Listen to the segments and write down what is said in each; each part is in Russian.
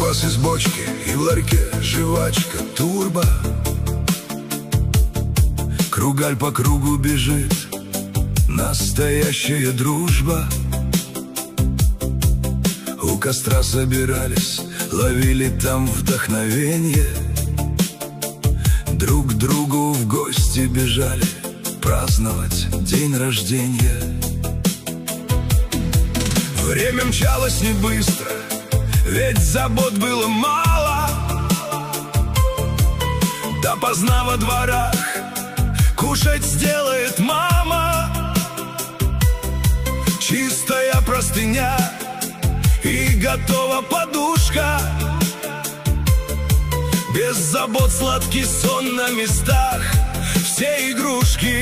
Квас из бочки и в ларьке жвачка турбо. Кругаль по кругу бежит, настоящая дружба. У костра собирались, ловили там вдохновенье. Друг к другу в гости бежали праздновать день рождения. Время мчалось не быстро, ведь забот было мало. Допоздна во дворах кушать сделает мама. Чистая простыня и готова подушка. Без забот сладкий сон на местах, все игрушки.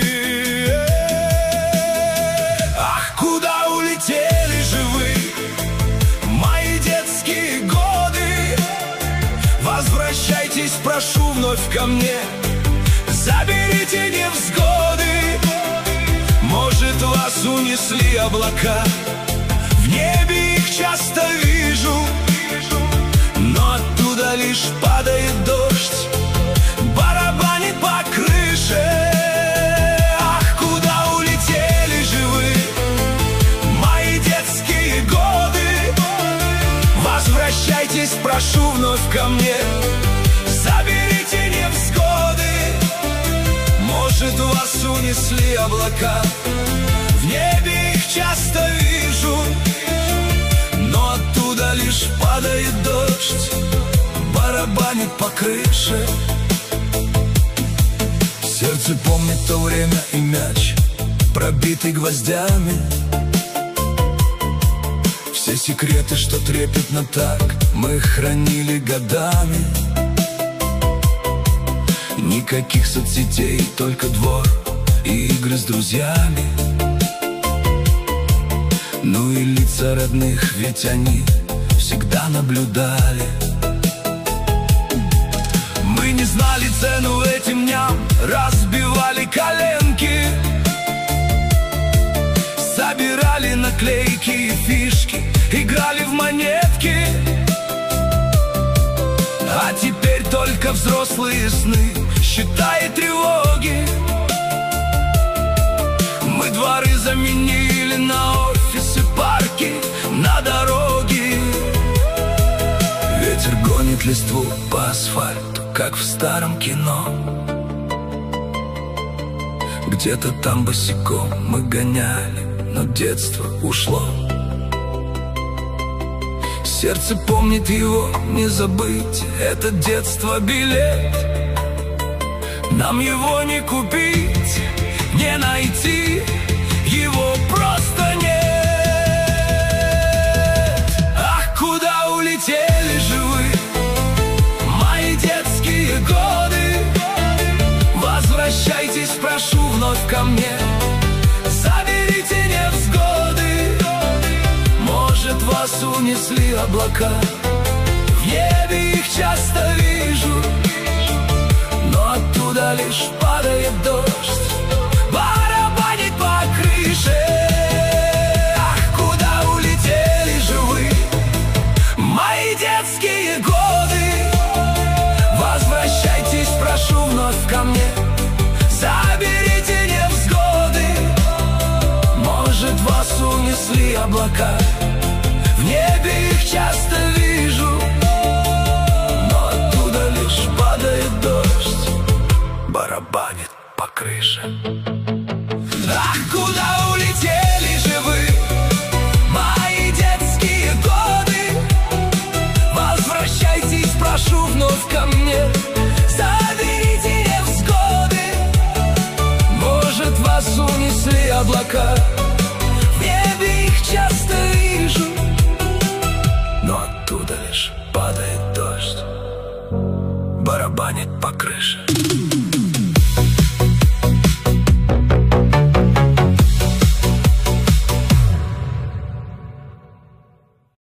Ах, куда улетели же вы, мои детские годы? Возвращайтесь, прошу, вновь ко мне. Заберите невзгоды. Может, вас унесли облака, в небе их часто вижу, но оттуда лишь падает дождь, барабанит по крыше. Ах, куда улетели же вы, мои детские годы? Возвращайтесь, прошу, вновь ко мне. Заберите невзгоды. Может, вас унесли облака, в небе их часто вижу, но оттуда лишь падает дождь, барабанит по крыше. Сердце помнит то время и мяч, пробитый гвоздями. Все секреты, что трепетно так, мы хранили годами. Никаких соцсетей, только двор и игры с друзьями. Ну и лица родных, ведь они всегда наблюдали. Мы не знали цену этим дням, разбивали коленки, собирали наклейки и фишки, играли в монетки. А теперь только взрослые сны, счета и тревоги. Мы дворы заменили на офисы, парки, на дороги. Ветер гонит листву по асфальту, как в старом кино. Где-то там босиком мы гоняли, но детство ушло. Сердце помнит его, не забыть, это детство билет. Нам его не купить, не найти, его просто нет. Ах, куда улетели же вы, мои детские годы? Возвращайтесь, прошу, вновь ко мне. Заберите невзгоды. Может, вас унесли облака, в небе их часто вижу, но оттуда лишь падает дождь, барабанит по крыше. Ах, куда улетели же вы, мои детские годы? Возвращайтесь, прошу, вновь ко мне. Заберите невзгоды. Может, вас унесли облака, в небе их часто вижу, но оттуда лишь падает дождь, барабанит по крыше. Ах, куда улетели же вы, мои детские годы? Возвращайтесь, прошу, вновь ко мне. Заберите невзгоды. Может, вас унесли облака,